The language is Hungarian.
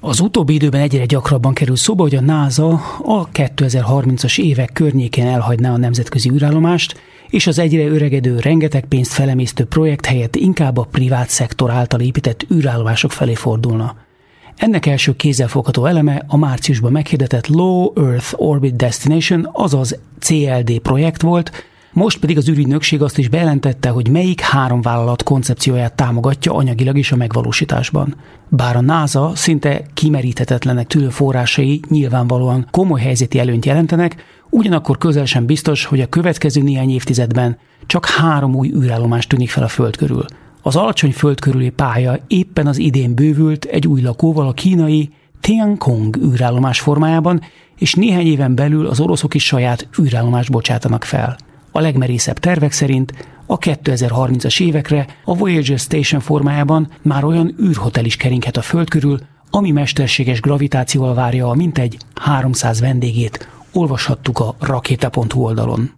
Az utóbbi időben egyre gyakrabban kerül szóba, hogy a NASA a 2030-as évek környékén elhagyná a nemzetközi űrállomást, és az egyre öregedő, rengeteg pénzt felemésztő projekt helyett inkább a privát szektor által épített űrállomások felé fordulna. Ennek első kézzelfogható eleme a márciusban meghirdetett Low Earth Orbit Destination, azaz CLD projekt volt, most pedig az űrügynökség azt is bejelentette, hogy melyik 3 vállalat koncepcióját támogatja anyagilag is a megvalósításban. Bár a NASA szinte kimeríthetetlenek tűnő forrásai nyilvánvalóan komoly helyzeti előnyt jelentenek, ugyanakkor közel sem biztos, hogy a következő néhány évtizedben csak 3 új űrállomás tűnik fel a Föld körül. Az alacsony föld körüli pálya éppen az idén bővült egy új lakóval, a kínai Tiangong űrállomás formájában, és néhány éven belül az oroszok is saját űrállomást bocsátanak fel. A legmerészebb tervek szerint a 2030-as évekre a Voyager Station formájában már olyan űrhotel is keringhet a Föld körül, ami mesterséges gravitációval várja a mintegy 300 vendégét, olvashattuk a rakéta.hu oldalon.